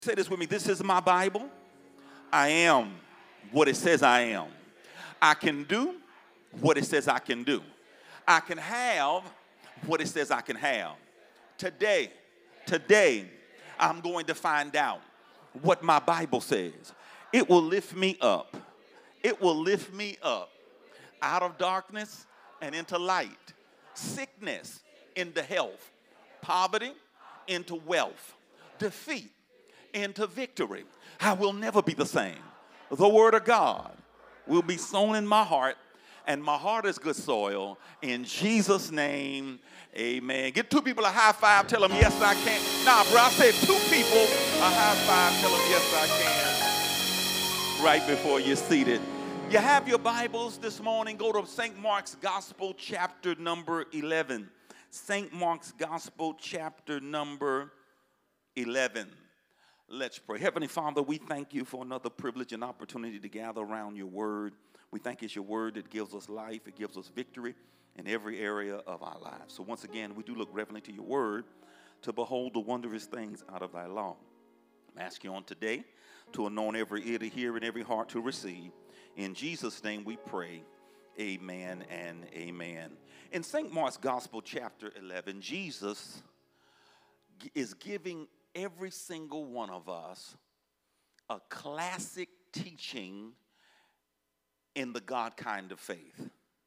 Say this with me. This is my Bible. I am what it says I am. I can do what it says I can do. I can have what it says I can have. Today, I'm going to find out what my Bible says. It will lift me up. It will lift me up out of darkness and into light. Sickness into health. Poverty into wealth. Defeat into victory. I will never be the same. The word of God will be sown in my heart, and my heart is good soil. In Jesus' name, amen. Get two people a high five. Tell them, yes, I can. Nah, bro, I said two people a high five. Tell them, yes, I can. Right before you're seated. You have your Bibles this morning. Go to St. Mark's Gospel, chapter number 11. St. Mark's Gospel, chapter number 11. Let's pray. Heavenly Father, we thank you for another privilege and opportunity to gather around your word. We thank it's your word that gives us life. It gives us victory in every area of our lives. So once again, we do look reverently to your word to behold the wondrous things out of thy law. I'm asking you on today to anoint every ear to hear and every heart to receive. In Jesus' name we pray, amen and amen. In St. Mark's Gospel, chapter 11, Jesus is giving every single one of us a classic teaching in the God kind of faith.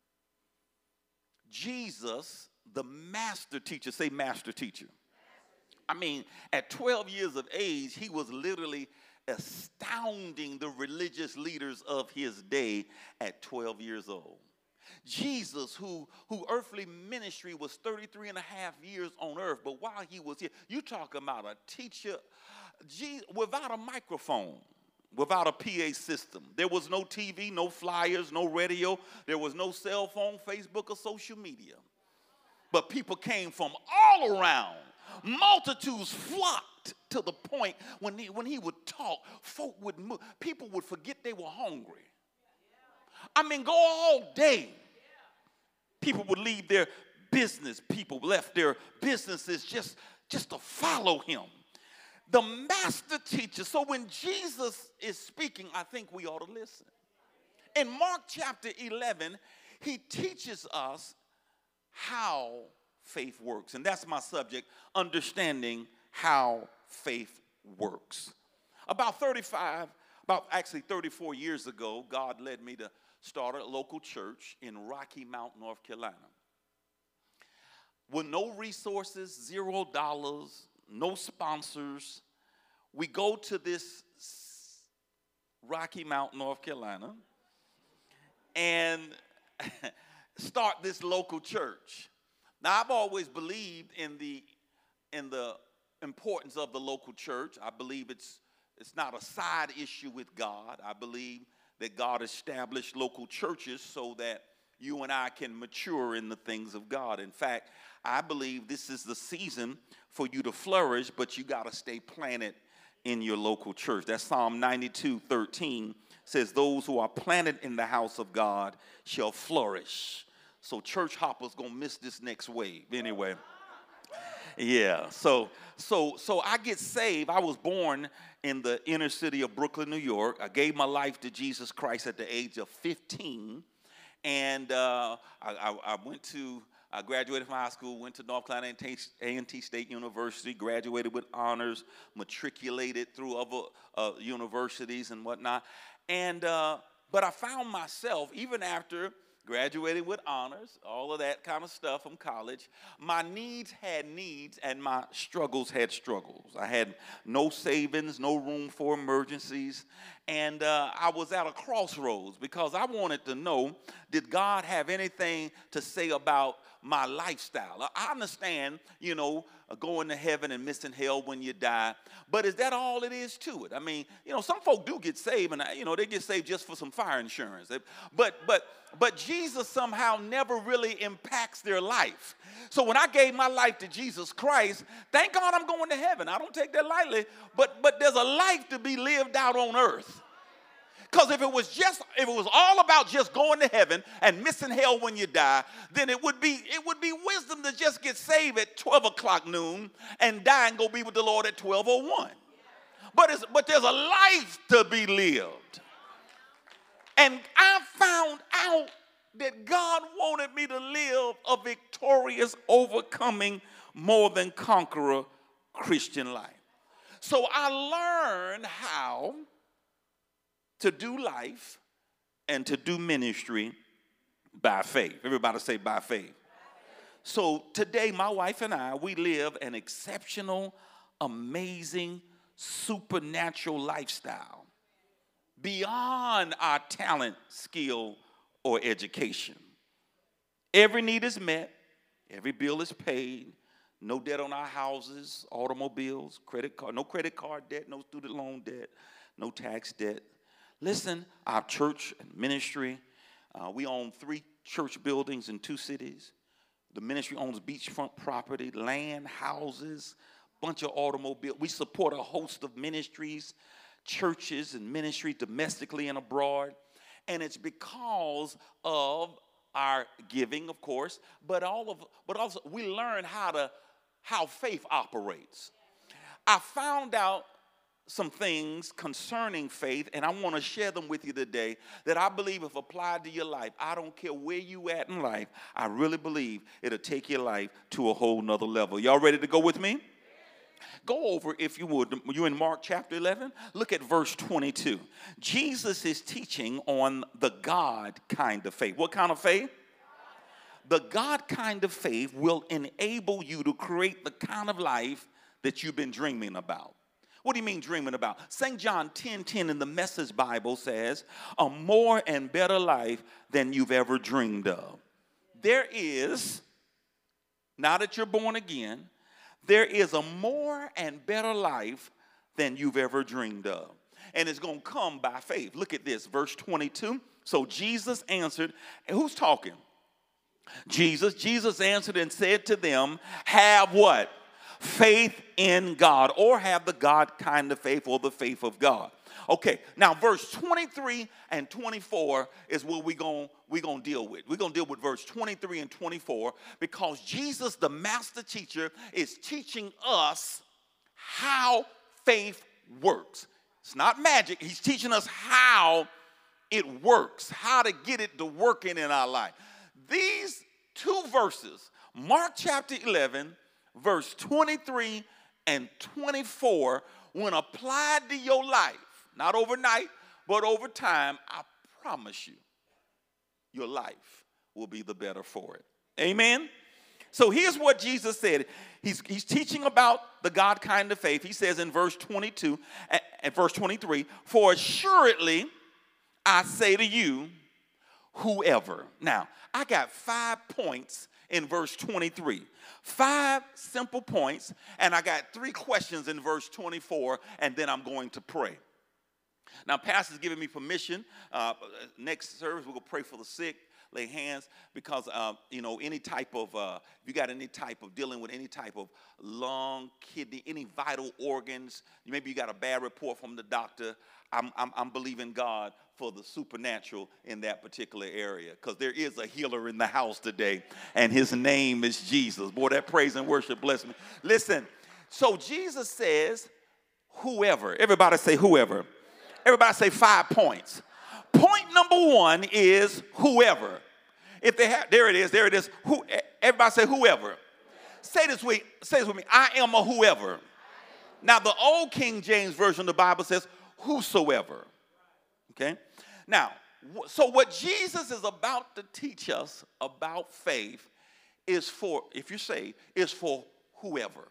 Jesus, the master teacher, say master teacher. I mean, at 12 years of age, he was literally astounding the religious leaders of his day at 12 years old. Jesus, who earthly ministry was 33 and a half years on earth, but while he was here, you talking about a teacher without a microphone, without a PA system. There was no TV, no flyers, no radio. There was no cell phone, Facebook, or social media. But people came from all around. Multitudes flocked to the point when he would talk, folk would move. People would forget they were hungry. I mean, go all day. People would leave their business. People left their businesses just to follow him. The master teacher. So when Jesus is speaking, I think we ought to listen. In Mark chapter 11, he teaches us how faith works. And that's my subject, understanding how faith works. About 34 years ago, God led me to start a local church in Rocky Mount, North Carolina. With no resources, $0, no sponsors, we go to this Rocky Mount, North Carolina, and start this local church. Now, I've always believed in the importance of the local church. I believe it's not a side issue with God. I believe that God established local churches so that you and I can mature in the things of God. In fact, I believe this is the season for you to flourish, but you got to stay planted in your local church. That's Psalm 92:13 says, those who are planted in the house of God shall flourish. So church hoppers gonna miss this next wave anyway. Yeah, so I get saved. I was born in the inner city of Brooklyn, New York. I gave my life to Jesus Christ at the age of 15. And I graduated from high school, went to North Carolina A&T State University, graduated with honors, matriculated through other universities and whatnot. And but I found myself, even after graduated with honors, all of that kind of stuff from college, my needs had needs and my struggles had struggles. I had no savings, no room for emergencies, and I was at a crossroads because I wanted to know, did God have anything to say about my lifestyle? I understand, going to heaven and missing hell when you die, but is that all it is to it? I mean, some folk do get saved, and they get saved just for some fire insurance. But Jesus somehow never really impacts their life. So when I gave my life to Jesus Christ, thank God I'm going to heaven. I don't take that lightly, but there's a life to be lived out on earth. Because if it was all about just going to heaven and missing hell when you die, then it would be wisdom to just get saved at 12 o'clock noon and die and go be with the Lord at 12:01. but there's a life to be lived. And I found out that God wanted me to live a victorious, overcoming, more than conqueror Christian life. So I learned how to do life and to do ministry by faith. Everybody say by faith. So today, my wife and I, we live an exceptional, amazing, supernatural lifestyle beyond our talent, skill, or education. Every need is met. Every bill is paid. No debt on our houses, automobiles, credit card, no credit card debt, no student loan debt, no tax debt. Listen, our church and ministry, we own 3 church buildings in 2 cities. The ministry owns beachfront property, land, houses, bunch of automobiles. We support a host of ministries, churches and ministry domestically and abroad. And it's because of our giving, of course, but also we learn how faith operates. I found out some things concerning faith, and I want to share them with you today that I believe if applied to your life, I don't care where you at in life, I really believe it'll take your life to a whole nother level. Y'all ready to go with me? Go over, if you would, you're in Mark chapter 11. Look at verse 22. Jesus is teaching on the God kind of faith. What kind of faith? The God kind of faith will enable you to create the kind of life that you've been dreaming about. What do you mean dreaming about? St. John 10:10 in the Message Bible says, a more and better life than you've ever dreamed of. There is, now that you're born again, there is a more and better life than you've ever dreamed of. And it's going to come by faith. Look at this, verse 22. So Jesus answered, and who's talking? Jesus. Jesus answered and said to them, have what? Faith in God, or have the God kind of faith, or the faith of God. Okay, now verse 23 and 24 is what we're going to deal with. We're going to deal with verse 23 and 24 because Jesus, the master teacher, is teaching us how faith works. It's not magic. He's teaching us how it works, how to get it to working in our life. These 2 verses, Mark chapter 11, verse 23 and 24, when applied to your life, not overnight, but over time, I promise you, your life will be the better for it. Amen? So here's what Jesus said. He's teaching about the God kind of faith. He says in verse 22 and verse 23, for assuredly I say to you, whoever. Now, I got 5 points in verse 23. 5 simple points, and I got 3 questions in verse 24, and then I'm going to pray. Now, Pastor's giving me permission. Next service, we're going to pray for the sick, lay hands, because, any type of, if you got any type of dealing with any type of lung, kidney, any vital organs, maybe you got a bad report from the doctor, I'm believing God for the supernatural in that particular area, because there is a healer in the house today, and his name is Jesus. Boy, that praise and worship bless me. Listen, so Jesus says, whoever. Everybody say whoever. Everybody say 5 points. Point number 1 is whoever. If they have, there it is. Everybody say whoever. Say this with me. I am a whoever. Now, the old King James Version of the Bible says whosoever. Okay? Now, so what Jesus is about to teach us about faith is for, if you say, is for whoever.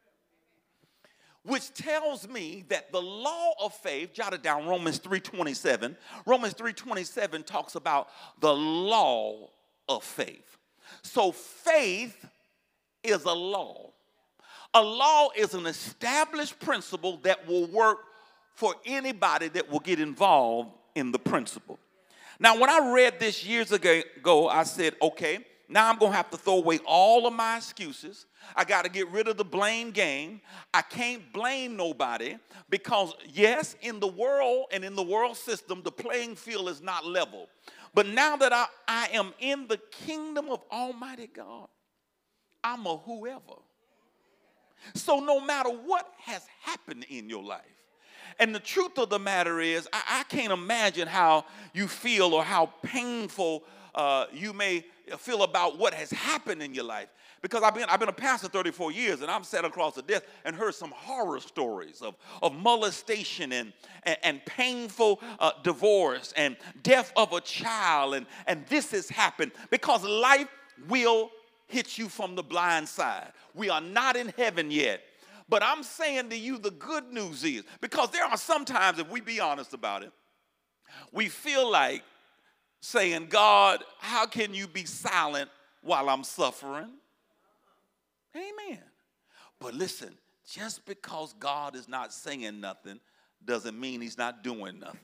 Which tells me that the law of faith, jotted down Romans 3:27. Romans 3:27 talks about the law of faith. So faith is a law. A law is an established principle that will work for anybody that will get involved in the principle. Now, when I read this years ago, I said, okay, now I'm going to have to throw away all of my excuses. I got to get rid of the blame game. I can't blame nobody because, yes, in the world and in the world system, the playing field is not level. But now that I am in the kingdom of Almighty God, I'm a whoever. So no matter what has happened in your life, And the truth of the matter is, I can't imagine how you feel or how painful you may feel about what has happened in your life. Because I've been a pastor 34 years, and I've sat across the desk and heard some horror stories of molestation and painful divorce and death of a child. And this has happened because life will hit you from the blind side. We are not in heaven yet. But I'm saying to you, the good news is, because there are some times, if we be honest about it, we feel like saying, God, how can you be silent while I'm suffering? Amen. But listen, just because God is not saying nothing doesn't mean he's not doing nothing.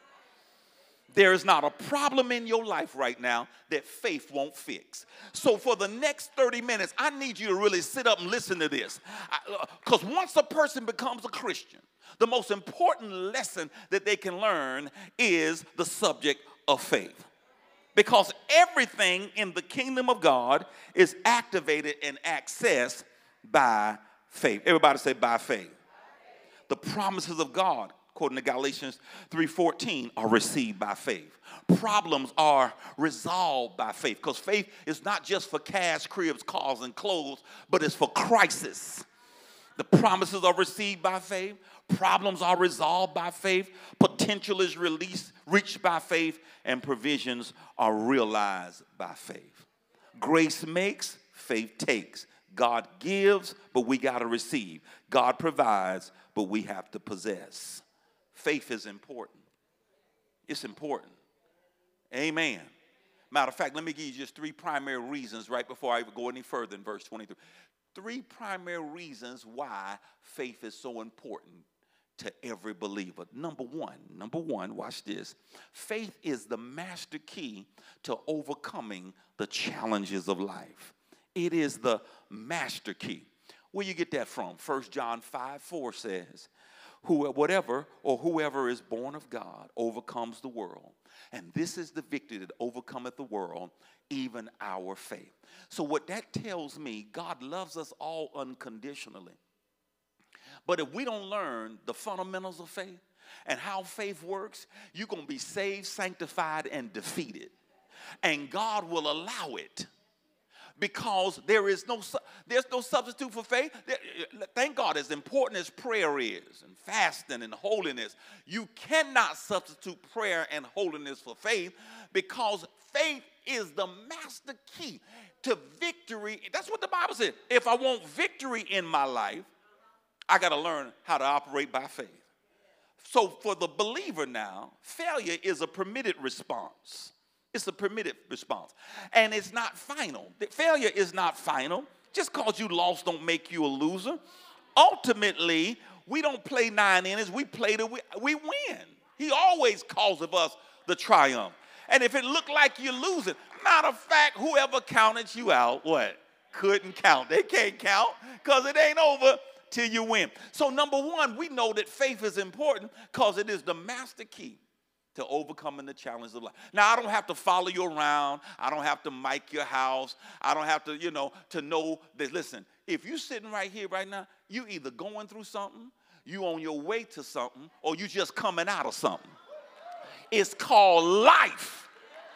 There is not a problem in your life right now that faith won't fix. So for the next 30 minutes, I need you to really sit up and listen to this. Because once a person becomes a Christian, the most important lesson that they can learn is the subject of faith. Because everything in the kingdom of God is activated and accessed by faith. Everybody say by faith. The promises of God, according to Galatians 3:14, are received by faith. Problems are resolved by faith, because faith is not just for cash, cribs, cars, and clothes, but it's for crisis. The promises are received by faith. Problems are resolved by faith. Potential is reached by faith, and provisions are realized by faith. Grace makes, faith takes. God gives, but we got to receive. God provides, but we have to possess. Faith is important. It's important. Amen. Matter of fact, let me give you just 3 primary reasons right before I go any further in verse 23. 3 primary reasons why faith is so important to every believer. Number one, watch this. Faith is the master key to overcoming the challenges of life. It is the master key. Where you get that from? 1 John 5:4 says, whoever is born of God overcomes the world. And this is the victory that overcometh the world, even our faith. So what that tells me, God loves us all unconditionally. But if we don't learn the fundamentals of faith and how faith works, you're going to be saved, sanctified, and defeated. And God will allow it. Because there's no substitute for faith. Thank God, as important as prayer is, and fasting and holiness, you cannot substitute prayer and holiness for faith, because faith is the master key to victory. That's what the Bible said. If I want victory in my life, I got to learn how to operate by faith. So for the believer now, failure is a permitted response. It's a permitted response. And it's not final. Failure is not final. Just because you lost don't make you a loser. Ultimately, we don't play 9 innings. We play till we win. He always calls of us the triumph. And if it looked like you're losing, matter of fact, whoever counted you out, what? Couldn't count. They can't count because it ain't over till you win. So number one, we know that faith is important because it is the master key to overcoming the challenges of life. Now, I don't have to follow you around. I don't have to mic your house. I don't have to, to know that, listen, if you're sitting right here right now, you either going through something, you on your way to something, or you just coming out of something. It's called life.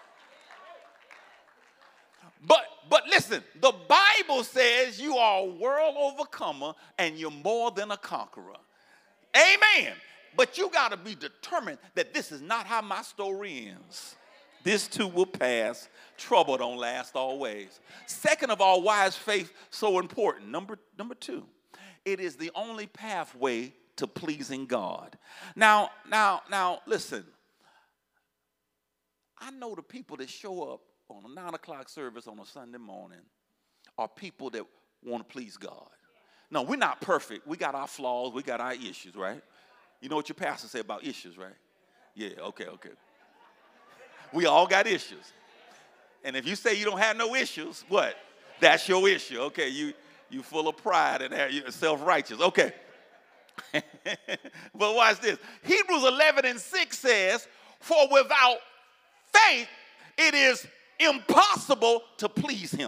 But listen, the Bible says you are a world overcomer and you're more than a conqueror. Amen. But you got to be determined that this is not how my story ends. This too will pass. Trouble don't last always. Second of all, why is faith so important? Number 2, it is the only pathway to pleasing God. Now, listen. I know the people that show up on a 9 o'clock service on a Sunday morning are people that want to please God. No, we're not perfect. We got our flaws. We got our issues, right? You know what your pastor said about issues, right? Yeah, okay. We all got issues. And if you say you don't have no issues, what? That's your issue. Okay, you full of pride and you're self-righteous. Okay. But watch this. Hebrews 11:6 says, for without faith, it is impossible to please him.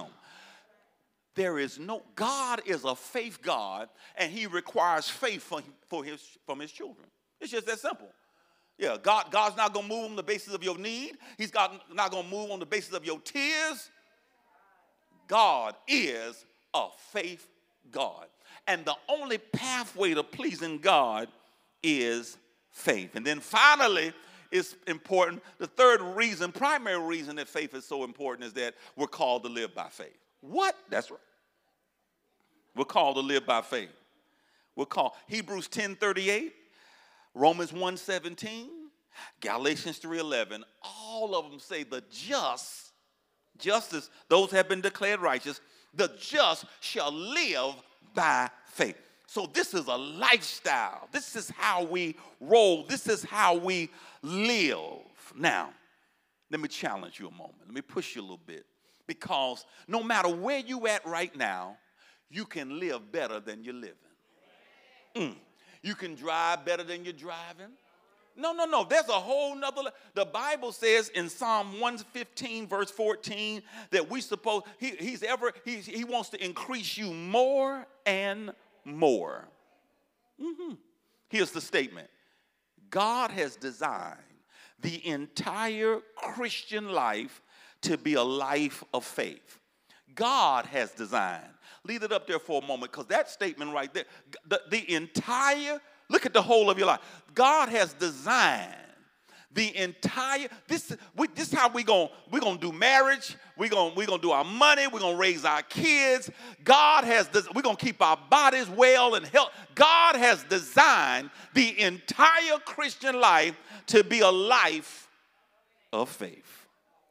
God is a faith God, and he requires faith from his children. It's just that simple. Yeah, God's not going to move on the basis of your need. He's not going to move on the basis of your tears. God is a faith God. And the only pathway to pleasing God is faith. And then finally, it's important. The third reason, primary reason that faith is so important is that we're called to live by faith. What? That's right. We're called to live by faith. We're called Hebrews 10:38, Romans 1:17, Galatians 3:11. All of them say the justice, those have been declared righteous, the just shall live by faith. So this is a lifestyle. This is how we roll. This is how we live. Now, let me challenge you a moment. Let me push you a little bit. Because no matter where you at right now, you can live better than you're living. You can drive better than you're driving. No. There's a whole nother. The Bible says in Psalm 115, verse 14, that we suppose he wants to increase you more and more. Here's the statement. God has designed the entire Christian life to be a life of faith. God has designed. Leave it up there for a moment, because that statement right there, the entire, look at the whole of your life. God has designed the entire, this is how we're going to do marriage. We're going to do our money. We're going to raise our kids. We're going to keep our bodies well and healthy. God has designed the entire Christian life to be a life of faith.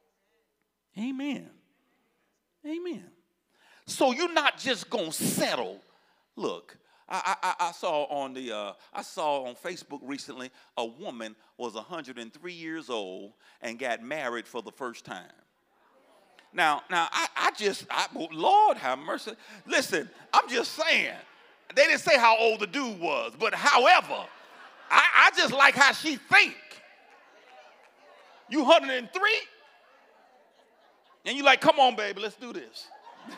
Amen. Amen. So you're not just going to settle. Look, I saw on Facebook recently a woman was 103 years old and got married for the first time. Now Lord have mercy. Listen, I'm just saying. They didn't say how old the dude was, but however, I just like how she think. You 103? And you like, come on, baby, let's do this.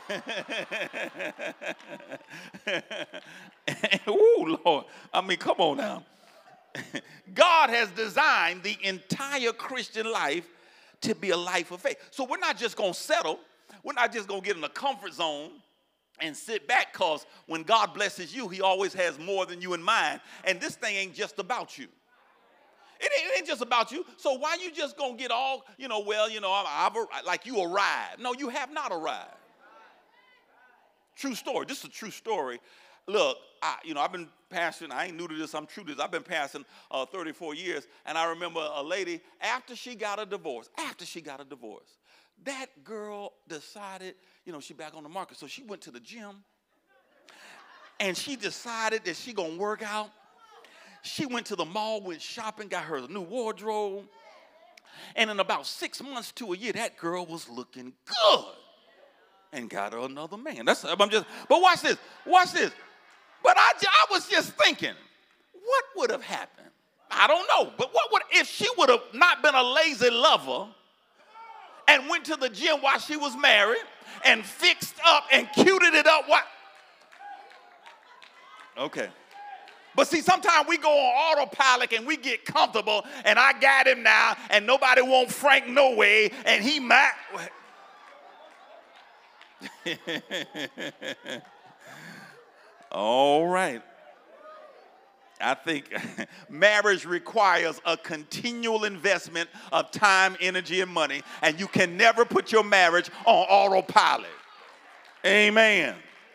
Ooh, Lord. I mean, come on now. God has designed the entire Christian life to be a life of faith. So we're not just going to settle. We're not just going to get in a comfort zone and sit back, because when God blesses you, he always has more than you in mind. And this thing ain't just about you. It ain't just about you. So why you just going to get all, like you arrived. No, you have not arrived. True story. This is a true story. Look, I've been pastoring. I ain't new to this. I'm true to this. I've been pastoring 34 years. And I remember a lady, after she got a divorce, that girl decided, she back on the market. So she went to the gym. And she decided that she going to work out. She went to the mall, went shopping, got her a new wardrobe. And in about 6 months to a year, that girl was looking good. And got her another man. But watch this. But I was just thinking, what would have happened? I don't know. But what would, if she would have not been a lazy lover and went to the gym while she was married and fixed up and cuted it up? What? Okay. But see, sometimes we go on autopilot and we get comfortable, and I got him now, and nobody want Frank no way, and he might. All right. I think marriage requires a continual investment of time, energy, and money, and you can never put your marriage on autopilot. Amen.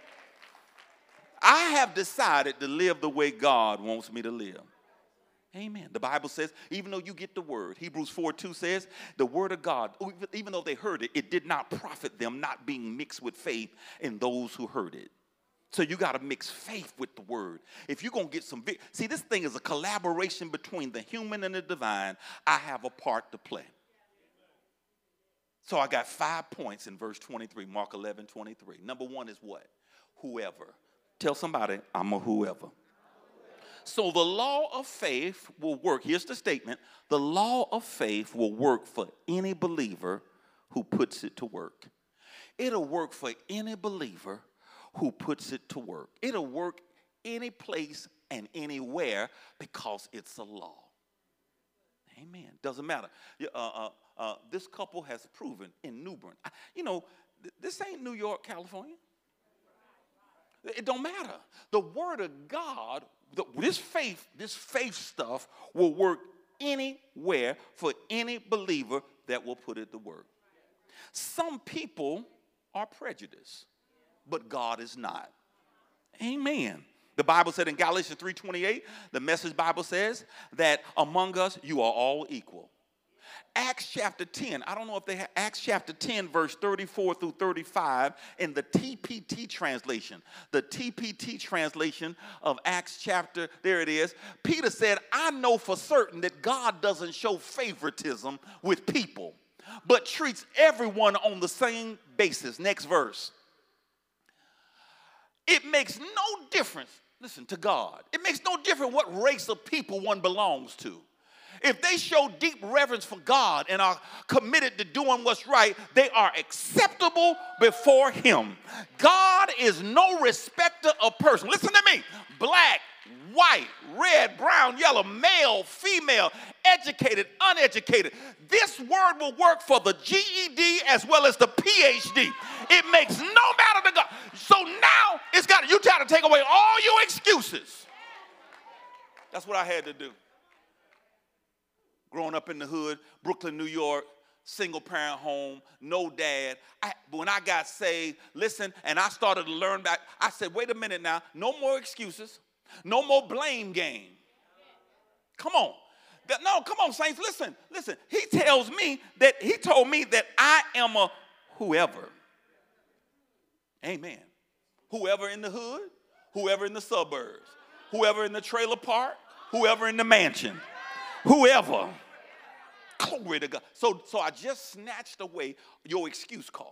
I have decided to live the way God wants me to live. Amen. The Bible says, even though you get the word, Hebrews 4:2 says, the word of God, even though they heard it, it did not profit them, not being mixed with faith in those who heard it. So you got to mix faith with the word. If you're going to get some big, see, this thing is a collaboration between the human and the divine. I have a part to play. So I got 5 points in verse 23, Mark 11:23. Number one is what? Whoever. Tell somebody, I'm a whoever. So the law of faith will work. Here's the statement. The law of faith will work for any believer who puts it to work. It'll work for any believer who puts it to work. It'll work any place and anywhere because it's a law. Amen. Doesn't matter. This couple has proven in New Bern. This ain't New York, California. It don't matter. The word of God, this faith stuff will work anywhere for any believer that will put it to work. Some people are prejudiced, but God is not. Amen. The Bible said in Galatians 3:28, the Message Bible says that among us you are all equal. Acts chapter 10, I don't know if they have Acts chapter 10, verse 34 through 35 in the TPT translation. The TPT translation of Acts chapter, there it is. Peter said, I know for certain that God doesn't show favoritism with people, but treats everyone on the same basis. Next verse. It makes no difference, listen, to God. It makes no difference what race of people one belongs to. If they show deep reverence for God and are committed to doing what's right, they are acceptable before Him. God is no respecter of person. Listen to me. Black, white, red, brown, yellow, male, female, educated, uneducated. This word will work for the GED as well as the PhD. It makes no matter to God. So now you got to take away all your excuses. That's what I had to do. Growing up in the hood, Brooklyn, New York, single parent home, no dad. When I got saved, listen, and I started to learn back, I said, wait a minute now, no more excuses, no more blame game. Come on. No, come on, saints, listen. He told me that I am a whoever. Amen. Whoever in the hood, whoever in the suburbs, whoever in the trailer park, whoever in the mansion. Whoever. Glory to God. So I just snatched away your excuse card.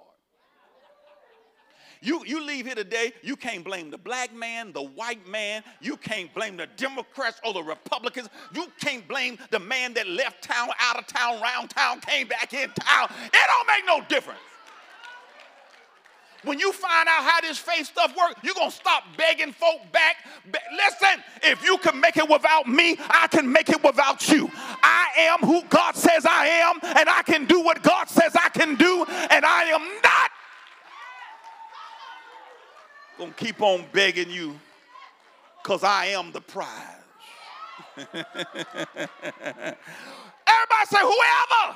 You leave here today, you can't blame the black man, the white man. You can't blame the Democrats or the Republicans. You can't blame the man that left town, out of town, round town, came back in town. It don't make no difference. When you find out how this faith stuff works, you're going to stop begging folk back. Listen, if you can make it without me, I can make it without you. I am who God says I am, and I can do what God says I can do, and I am not going to keep on begging you because I am the prize. Everybody say, whoever.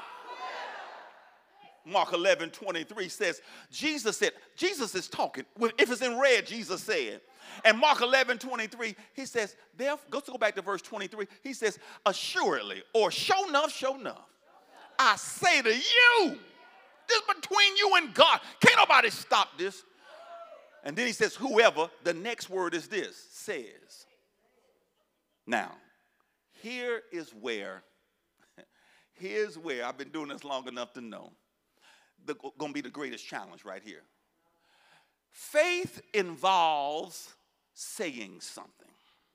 Mark 11:23 says, Jesus is talking. If it's in red, Jesus said. And Mark 11:23, he says, let's go back to verse 23. He says, assuredly, or sure enough, I say to you, this is between you and God. Can't nobody stop this. And then he says, whoever, the next word is this, says. Now, here's where I've been doing this long enough to know. Going to be the greatest challenge right here. Faith involves saying something.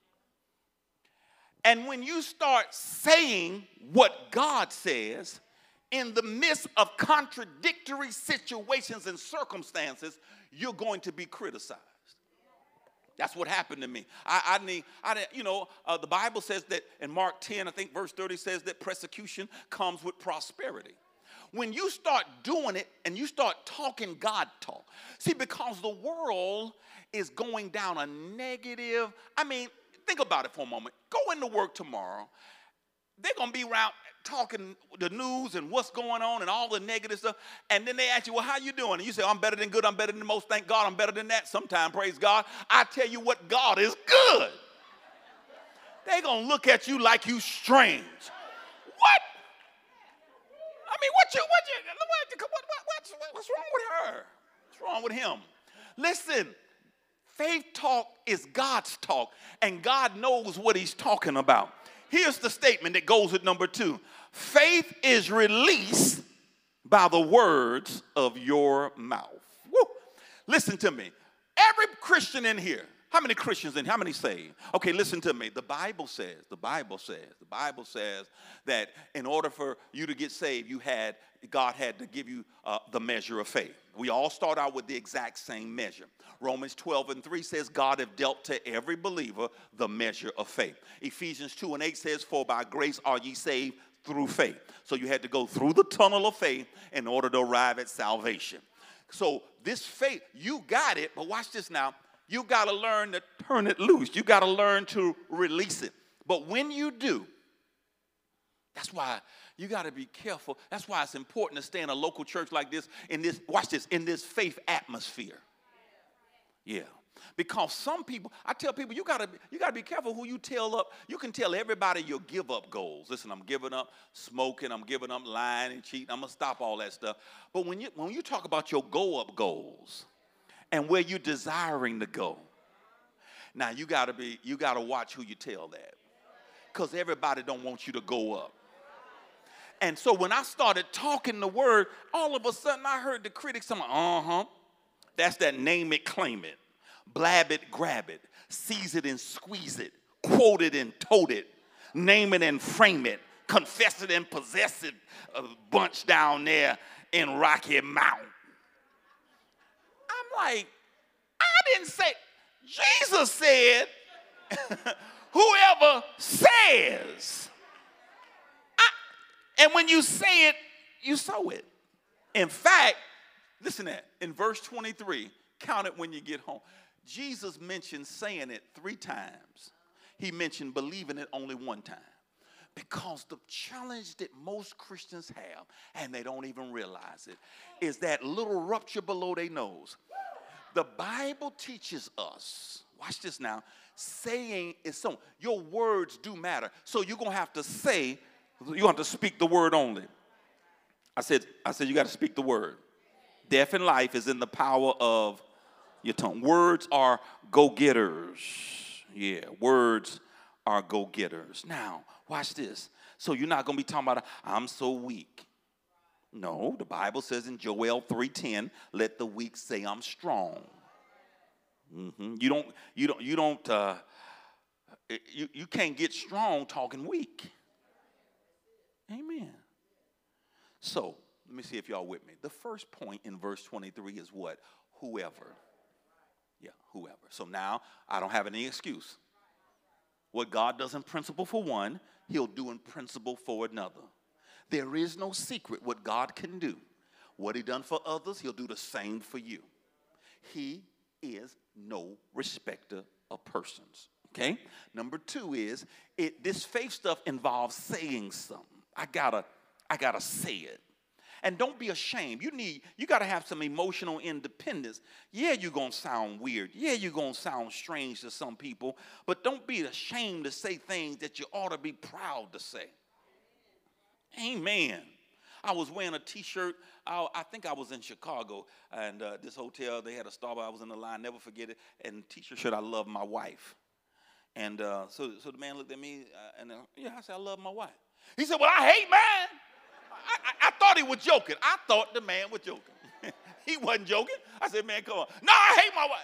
And when you start saying what God says in the midst of contradictory situations and circumstances, you're going to be criticized. That's what happened to me. The Bible says that in Mark 10, I think verse 30 says that persecution comes with prosperity. When you start doing it and you start talking God talk, see, because the world is going down a negative, think about it for a moment. Go into work tomorrow. They're going to be around talking the news and what's going on and all the negative stuff. And then they ask you, well, how you doing? And you say, I'm better than good. I'm better than most. Thank God I'm better than that. Sometime, praise God. I tell you what, God is good. They're going to look at you like you strange. What? What's wrong with her? What's wrong with him? Listen, faith talk is God's talk, and God knows what he's talking about. Here's the statement that goes with number 2. Faith is released by the words of your mouth. Woo. Listen to me. Every Christian in here, How many Christians and how many saved? Okay, listen to me. The Bible says that in order for you to get saved, God had to give you the measure of faith. We all start out with the exact same measure. Romans 12:3 says, God have dealt to every believer the measure of faith. Ephesians 2:8 says, for by grace are ye saved through faith. So you had to go through the tunnel of faith in order to arrive at salvation. So this faith, you got it, but watch this now. You got to learn to turn it loose. You got to learn to release it. But when you do, that's why you got to be careful. That's why it's important to stay in a local church like this, watch this, in this faith atmosphere. Yeah. Because some people, I tell people, you gotta be careful who you tell up. You can tell everybody your give up goals. Listen, I'm giving up smoking, I'm giving up lying and cheating. I'm gonna stop all that stuff. But when you talk about your go up goals and where you're desiring to go, now you gotta watch who you tell that. Because everybody don't want you to go up. And so when I started talking the word, all of a sudden I heard the critics say, that's that name it, claim it. Blab it, grab it, seize it and squeeze it, quote it and tote it, name it and frame it, confess it and possess it, a bunch down there in Rocky Mountain. I'm like, I didn't say, Jesus said, whoever says. And when you say it, you sow it. In fact, listen to that, in verse 23, count it when you get home. Jesus mentioned saying it 3 times. He mentioned believing it only 1 time. Because the challenge that most Christians have, and they don't even realize it, is that little rupture below their nose. The Bible teaches us, watch this now, saying is so. Your words do matter. So you're going to have to say, you have to speak the word only. I said you got to speak the word. Death and life is in the power of your tongue. Words are go-getters. Yeah, words are go-getters. Now, watch this. So you're not going to be talking about, I'm so weak. No, the Bible says in Joel 3:10, let the weak say I'm strong. You can't get strong talking weak. Amen. So, let me see if y'all with me. The first point in verse 23 is what? Whoever. Yeah, whoever. So now, I don't have any excuse. What God does in principle for one, he'll do in principle for another. There is no secret what God can do. What he done for others, he'll do the same for you. He is no respecter of persons. Okay? Number 2 is, this faith stuff involves saying something. I gotta say it. And don't be ashamed. You got to have some emotional independence. Yeah, you're going to sound weird. Yeah, you're going to sound strange to some people. But don't be ashamed to say things that you ought to be proud to say. Amen. I was wearing a T-shirt. I think I was in Chicago. And this hotel, they had a Starbucks. I was in the line. Never forget it. And T-shirt said, I love my wife. And so the man looked at me. I said, I love my wife. He said, well, I hate mine. I thought he was joking. I thought the man was joking. He wasn't joking. I said, man, come on. No, I hate my wife.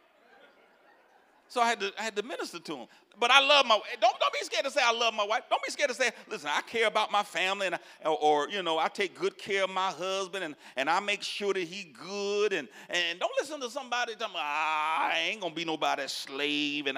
So I had to minister to him. But I love my wife. Don't be scared to say I love my wife. Don't be scared to say, listen, I care about my family, or I take good care of my husband, and I make sure that he good. And don't listen to somebody tell me, I ain't going to be nobody's slave.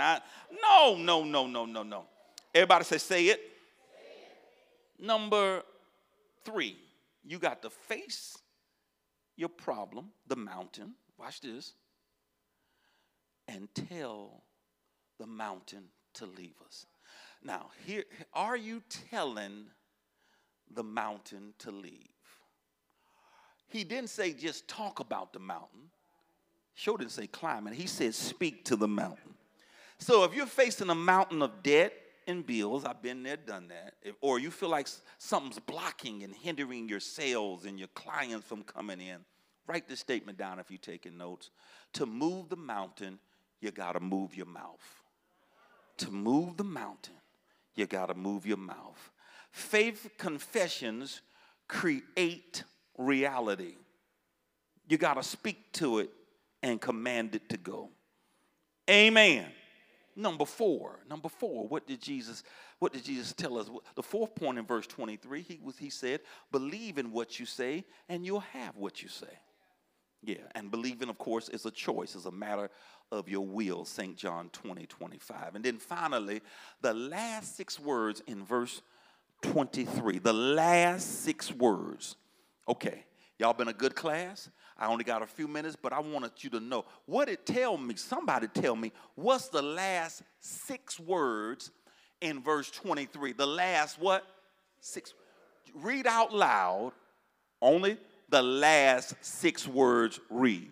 No. Everybody say it. Number 3, you got to face your problem, the mountain. Watch this. And tell the mountain to leave us. Now, here, are you telling the mountain to leave? He didn't say just talk about the mountain. Sure didn't say climb it. He said speak to the mountain. So if you're facing a mountain of debt and bills, I've been there, done that, or you feel like something's blocking and hindering your sales and your clients from coming in, write this statement down if you're taking notes. To move the mountain, you got to move your mouth. To move the mountain, you got to move your mouth. Faith confessions create reality. You got to speak to it and command it to go. Amen. Number four, what did Jesus tell us? The fourth point in verse 23, he said, believe in what you say and you'll have what you say. Yeah, and believing, of course, is a choice, is a matter of your will, St. John 20:25. And then finally, the last 6 words in verse 23, the last 6 words. Okay, y'all been a good class. I only got a few minutes, but I wanted you to know what it tell me. Somebody tell me, what's the last 6 words in verse 23? The last what? 6. Read out loud. Only the last 6 words read.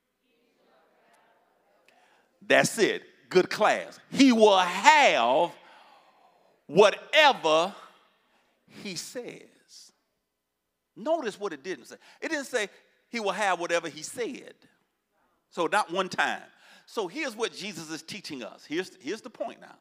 That's it. Good class. He will have whatever he says. Notice what it didn't say. It didn't say he will have whatever he said. So not one time. So here's what Jesus is teaching us. Here's the point now.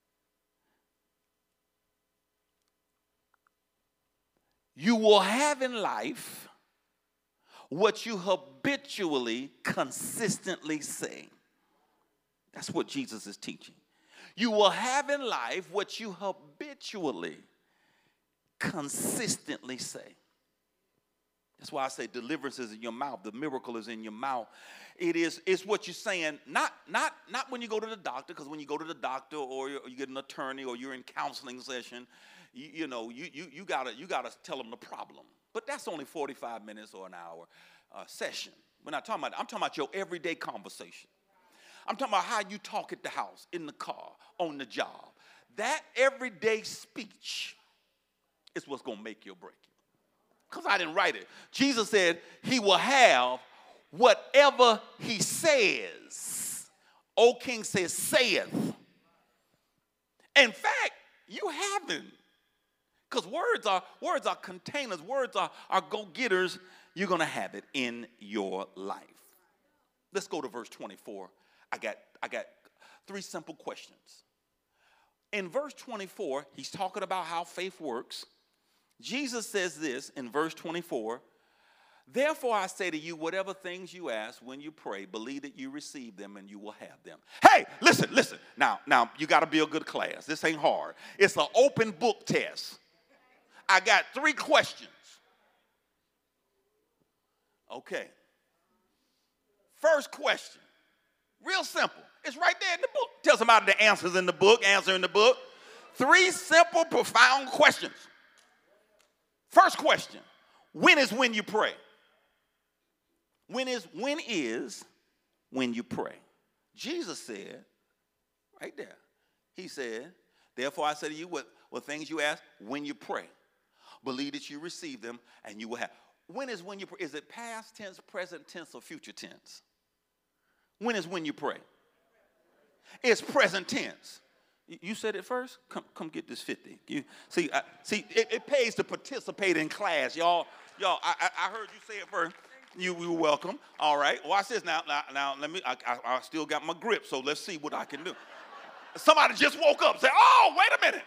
You will have in life what you habitually, consistently say. That's what Jesus is teaching. You will have in life what you habitually, consistently say. That's why I say deliverance is in your mouth. The miracle is in your mouth. It's what you're saying, not when you go to the doctor, because when you go to the doctor or you get an attorney or you're in counseling session, you gotta tell them the problem. But that's only 45 minutes or an hour session. We're not talking about that. I'm talking about your everyday conversation. I'm talking about how you talk at the house, in the car, on the job. That everyday speech is what's going to make you or break you. Because I didn't write it. Jesus said he will have whatever he says. Old King says, saith. In fact, you haven't. Because words are containers. Words are go-getters. You're going to have it in your life. Let's go to verse 24. I got 3 simple questions. In verse 24, he's talking about how faith works. Jesus says this in verse 24, therefore I say to you, whatever things you ask when you pray, believe that you receive them and you will have them. Hey, listen. Now you got to be a good class. This ain't hard. It's an open book test. I got 3 questions. Okay. First question. Real simple. It's right there in the book. Tell somebody the answer's in the book. Answer in the book. 3 simple, profound questions. First question. When is when you pray? When is when you pray? Jesus said, right there, he said, therefore I say to you, what things you ask when you pray. Believe that you receive them and you will have. When is when you pray? Is it past tense, present tense, or future tense? When is when you pray? It's present tense. You said it first? Come get this 50. It pays to participate in class. Y'all, I heard you say it first. You were welcome. All right. Watch this now. Now let me, I still got my grip, so let's see what I can do. Somebody just woke up and said, oh, wait a minute.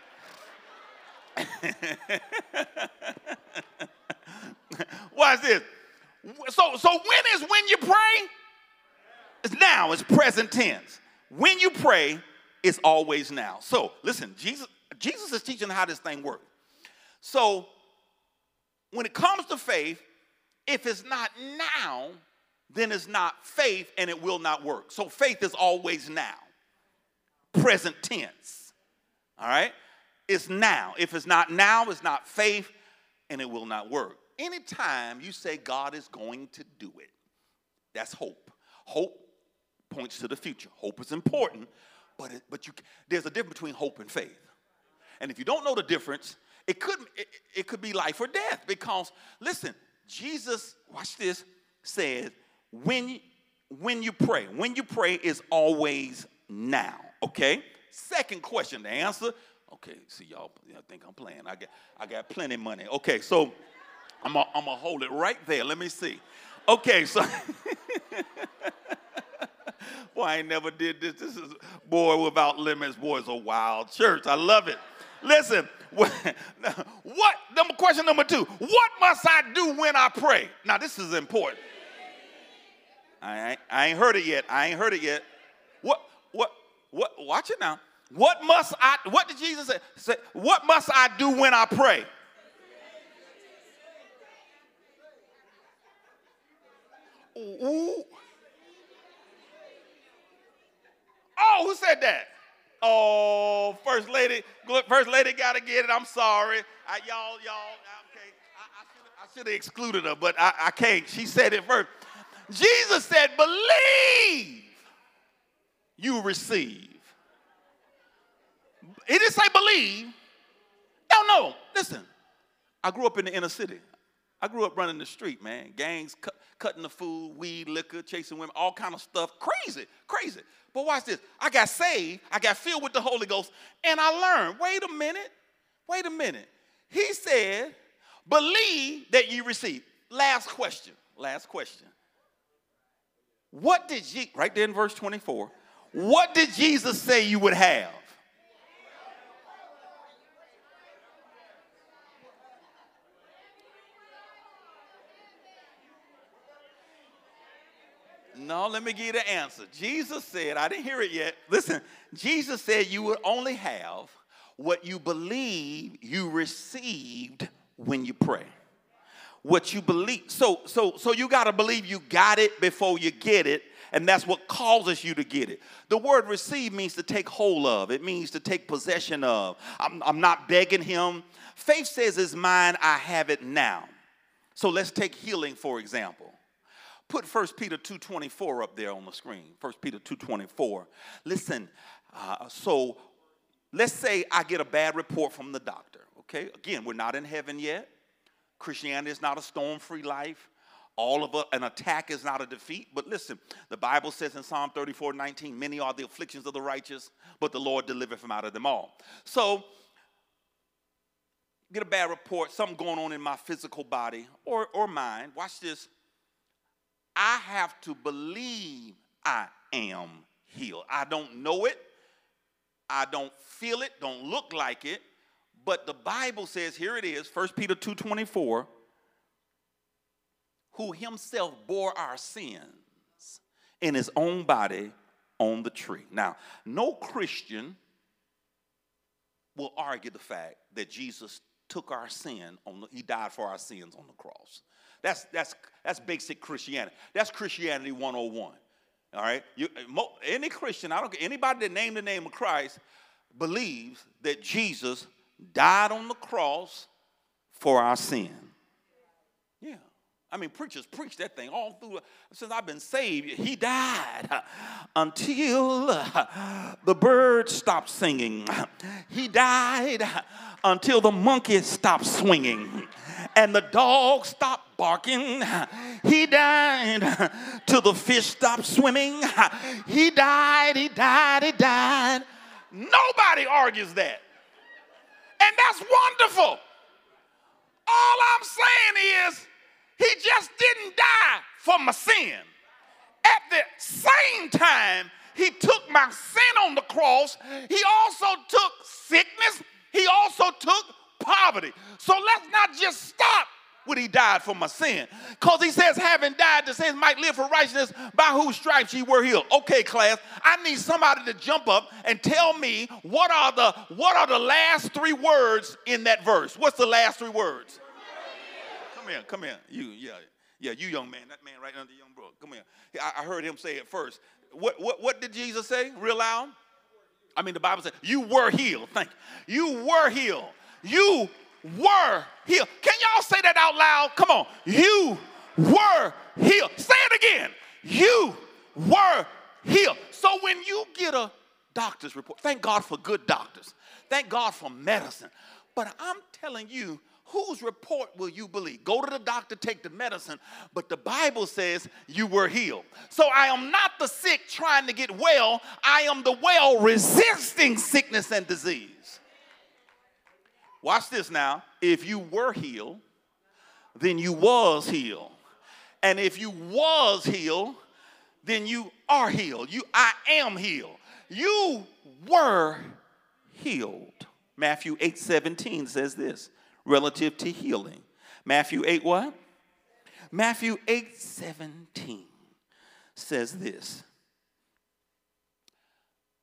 Watch this. So when is when you pray? It's now. It's present tense. When you pray, it's always now. So listen, Jesus is teaching how this thing works. So when it comes to faith, if it's not now, then it's not faith and it will not work. So faith is always now. Present tense. All right? It's now. If it's not now, it's not faith and it will not work. Anytime you say God is going to do it, that's hope. Hope points to the future. Hope is important, but there's a difference between hope and faith. And if you don't know the difference, it could be life or death. Because listen, Jesus, watch this, said when you pray is always now. Okay. Second question, the answer. Okay, see y'all think I'm playing. I got plenty of money. Okay, so I'm gonna hold it right there. Let me see. Okay, so boy, I ain't never did this. This is boy without limits. Boy, it's a wild church. I love it. Listen, question number 2. What must I do when I pray? Now this is important. I ain't heard it yet. What? Watch it now. What did Jesus say? What must I do when I pray? Ooh. Oh, who said that? Oh, First Lady got to get it. I'm sorry. Y'all, okay. I should have excluded her, but I can't. She said it first. Jesus said, believe you receive. He didn't say believe. No. Listen, I grew up in the inner city. I grew up running the street, man. Gangs, cutting the food, weed, liquor, chasing women, all kind of stuff. Crazy. But watch this. I got saved. I got filled with the Holy Ghost. And I learned, wait a minute. He said, believe that you receive. Last question. What did Jesus, right there in verse 24, what did Jesus say you would have? No, let me give you the answer. Jesus said, I didn't hear it yet. Listen, Jesus said you would only have what you believe you received when you pray. What you believe. So you got to believe you got it before you get it, and that's what causes you to get it. The word receive means to take hold of. It means to take possession of. I'm not begging him. Faith says it's mine, I have it now. So let's take healing, for example. Put 1 Peter 2:24 up there on the screen. 1 Peter 2:24. Listen, so let's say I get a bad report from the doctor, okay? Again, we're not in heaven yet. Christianity is not a storm-free life. An attack is not a defeat. But listen, the Bible says in Psalm 34:19, many are the afflictions of the righteous, but the Lord delivered from out of them all. So, get a bad report, something going on in my physical body or mind. Watch this. I have to believe I am healed. I don't know it. I don't feel it, don't look like it. But the Bible says, here it is, 1 Peter 2:24, who himself bore our sins in his own body on the tree. Now, no Christian will argue the fact that Jesus took our sin, he died for our sins on the cross. That's basic Christianity. That's Christianity 101. All right? Any Christian, I don't care, anybody that named the name of Christ believes that Jesus died on the cross for our sin. Yeah. I mean, preachers preach that thing all through. Since I've been saved, he died until the birds stopped singing. He died until the monkeys stopped swinging and the dog stopped barking. He died till the fish stopped swimming. He died. Nobody argues that. And that's wonderful. All I'm saying is, he just didn't die for my sin. At the same time, he took my sin on the cross. He also took sickness. He also took poverty. So let's not just stop when he died for my sin. Because he says, having died, the saints might live for righteousness, by whose stripes ye were healed. Okay, class, I need somebody to jump up and tell me what are the last three words in that verse. What's the last three words? Come here. You young man. That man right under the young bro. Come here. I heard him say it first. What did Jesus say real loud? I mean, the Bible said, you were healed. Thank you. You were healed. You were healed. Can y'all say that out loud? Come on. You were healed. Say it again. You were healed. So when you get a doctor's report, thank God for good doctors. Thank God for medicine. But I'm telling you, whose report will you believe? Go to the doctor, take the medicine, but the Bible says you were healed. So I am not the sick trying to get well. I am the well resisting sickness and disease. Watch this now. If you were healed, then you was healed. And if you was healed, then you are healed. I am healed. You were healed. Matthew 8:17 says this. Relative to healing. Matthew 8 what? Matthew 8:17 says this.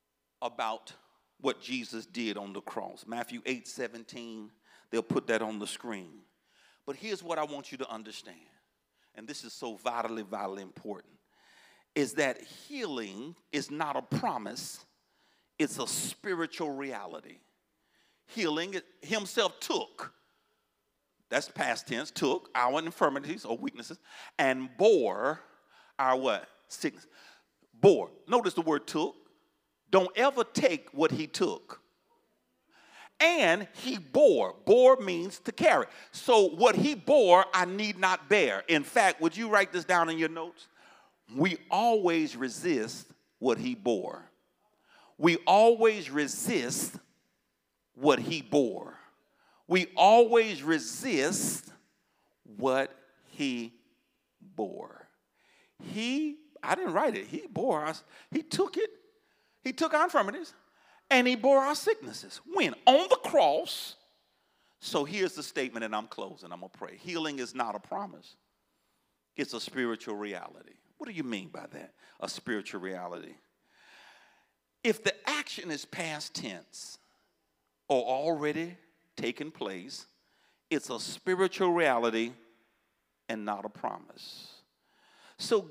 about what Jesus did on the cross. Matthew 8:17, they'll put that on the screen. But here's what I want you to understand, and this is so vitally, vitally important, is that healing is not a promise, it's a spiritual reality. Healing himself took, that's past tense, took our infirmities or weaknesses and bore our what? Sickness. Bore. Notice the word took. Don't ever take what he took. And he bore. Bore means to carry. So what he bore, I need not bear. In fact, would you write this down in your notes? We always resist what he bore. We always resist what he bore. We always resist what he bore. I didn't write it. He bore us. He took it. He took our infirmities and he bore our sicknesses. When? On the cross. So here's the statement, and I'm closing. I'm going to pray. Healing is not a promise. It's a spiritual reality. What do you mean by that? A spiritual reality. If the action is past tense or already taken place, it's a spiritual reality and not a promise. So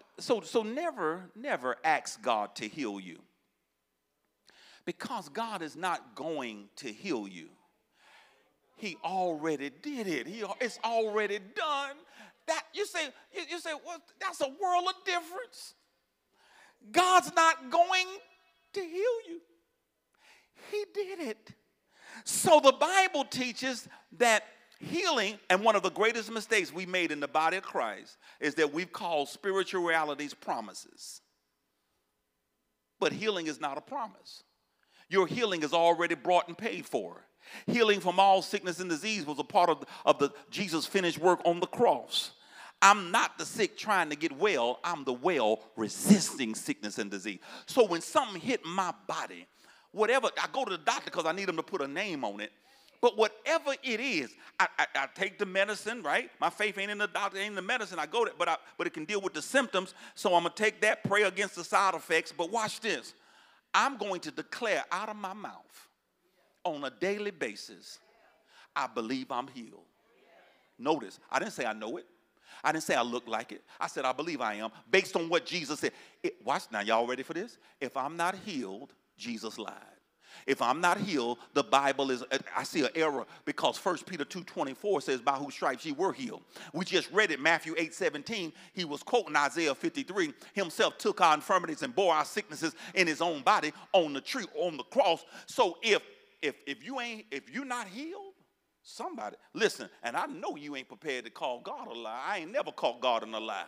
never ask God to heal you, because God is not going to heal you. He already did it. It's already done. That you say, well, that's a world of difference. God's not going to heal you. He did it. So the Bible teaches that healing, and one of the greatest mistakes we made in the body of Christ is that we've called spiritual realities promises. But healing is not a promise. Your healing is already brought and paid for. Healing from all sickness and disease was a part of the Jesus' finished work on the cross. I'm not the sick trying to get well. I'm the well resisting sickness and disease. So when something hit my body, whatever, I go to the doctor because I need them to put a name on it. But whatever it is, I take the medicine, right? My faith ain't in the doctor, ain't in the medicine. I go there, but it can deal with the symptoms. So I'm going to take that, pray against the side effects. But watch this. I'm going to declare out of my mouth on a daily basis, I believe I'm healed. Notice, I didn't say I know it. I didn't say I look like it. I said I believe I am, based on what Jesus said. Watch, now y'all ready for this? If I'm not healed, Jesus lied. If I'm not healed, the Bible is, I see an error, because 1 Peter 2:24 says, by whose stripes ye were healed. We just read it, Matthew 8:17. He was quoting Isaiah 53. Himself took our infirmities and bore our sicknesses in his own body on the tree, on the cross. So if you're not healed, somebody, listen, and I know you ain't prepared to call God a lie. I ain't never called God in a lie.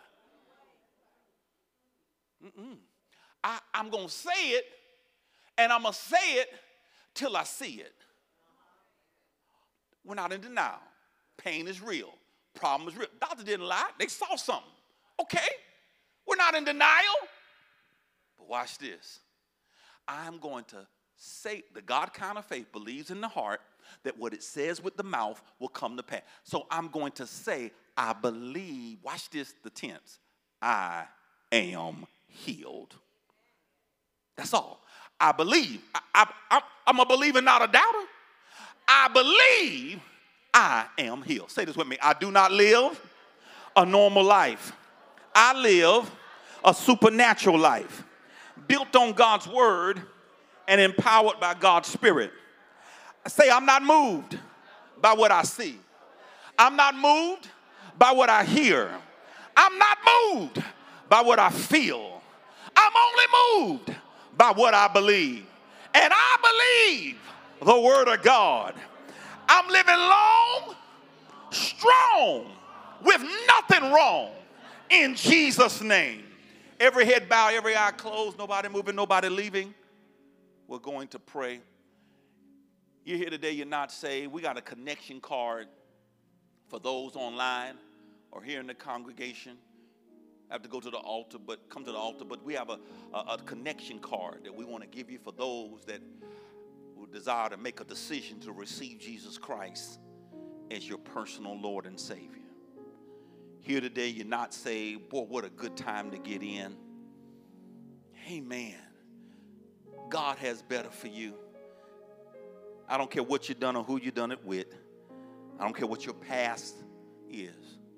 I'm going to say it, and I'm going to say it till I see it. We're not in denial. Pain is real. Problem is real. Doctor didn't lie. They saw something. Okay. We're not in denial. But watch this. I'm going to say, the God kind of faith believes in the heart that what it says with the mouth will come to pass. So I'm going to say, I believe, watch this, the tense, I am healed. That's all. I believe. I'm a believer, not a doubter. I believe I am healed. Say this with me. I do not live a normal life. I live a supernatural life, built on God's word and empowered by God's spirit. Say, I'm not moved by what I see. I'm not moved by what I hear. I'm not moved by what I feel. I'm only moved by what I believe. And I believe the word of God. I'm living long, strong, with nothing wrong, in Jesus' name. Every head bowed, every eye closed, nobody moving, nobody leaving. We're going to pray. You're here today, you're not saved. We got a connection card for those online or here in the congregation. I have to go to the altar, but come to the altar. But we have a connection card that we want to give you for those that would desire to make a decision to receive Jesus Christ as your personal Lord and Savior. Here today, you're not saved. Boy, what a good time to get in. Amen. God has better for you. I don't care what you've done or who you've done it with. I don't care what your past is.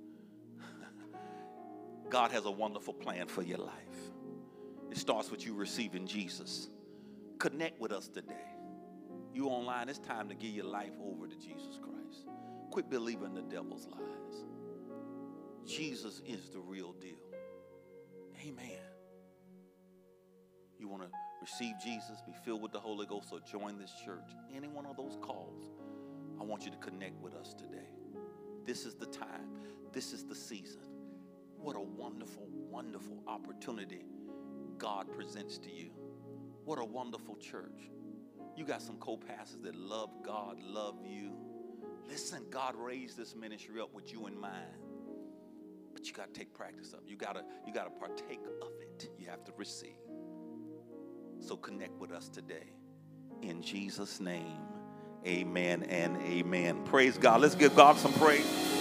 God has a wonderful plan for your life. It starts with you receiving Jesus. Connect with us today. You online, it's time to give your life over to Jesus Christ. Quit believing the devil's lies. Jesus is the real deal. Amen. You want to receive Jesus, be filled with the Holy Ghost, or join this church, any one of those calls, I want you to connect with us today. This is the time. This is the season. What a wonderful, wonderful opportunity God presents to you. What a wonderful church. You got some co-pastors that love God, love you. Listen, God raised this ministry up with you in mind. But you got to take practice of it. You got to partake of it. You have to receive. So connect with us today. In Jesus' name, amen and amen. Praise God. Let's give God some praise.